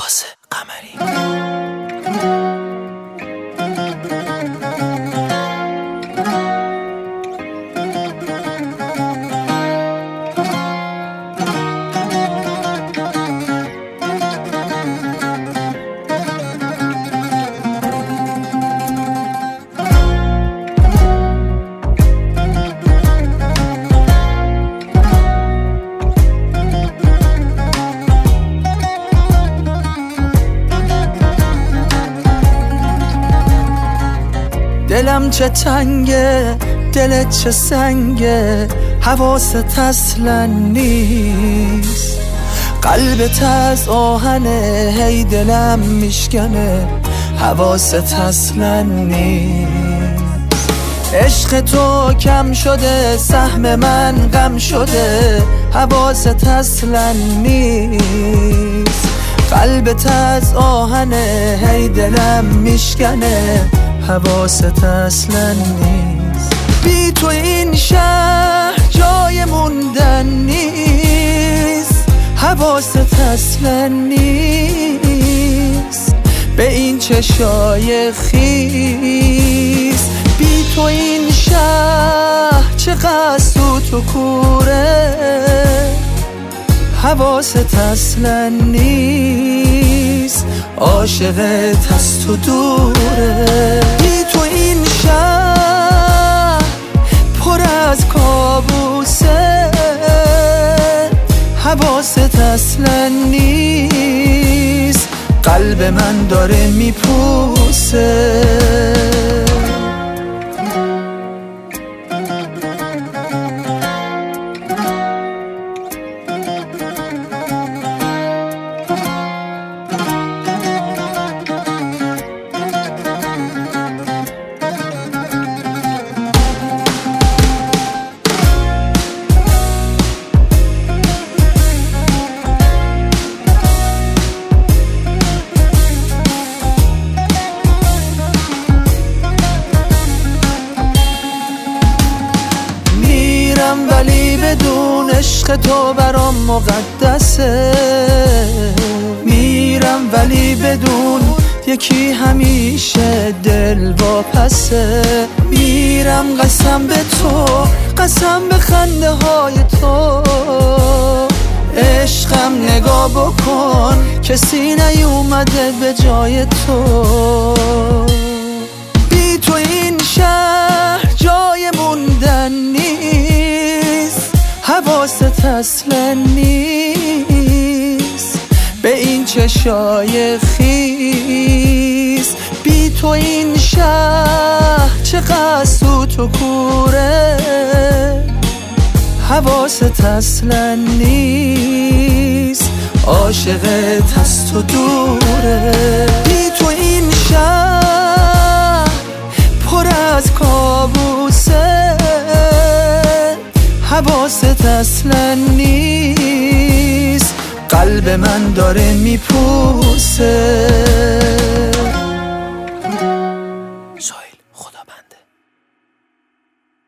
عباس قمری. دلم چه تنگه، دلت چه سنگه، حواست اصلا نیست. قلبت از آهنه، هی دلم میشکنه، حواست اصلا نیست. عشق تو کم شده، سهم من غم شده، حواست اصلا نیست. قلبت از آهنه، هی دلم میشکنه، حواست اصلا نیست. بی تو این شهر جای موندن نیست، حواست اصلا نیست. به این چشای خیس، بی تو این شهر چقدر سوت و کوره، حواست اصلا نیست. عاشقت از تو دوره، بی تو این شهر پر از کابوسه، حواست اصلا نیست. قلب من داره میپوسه. ولی بدون عشق تو برام مقدسه. میرم ولی بدون یکی همیشه دل واپسه. میرم قسم به تو، قسم به خنده های تو. عشقم نگاه بکن، کسی نیومده به جای تو. بی تو این شهر جای موندن نیست، حواست اصلا نیست. به این چشای خیس، بی تو این شهر چقدر سوت و کوره، حواست اصلا نیست. عاشقت از تو دوره، بی تو این شهر پر از کابوسه، حواست اصلا نیست. قلب من داره میپوسه.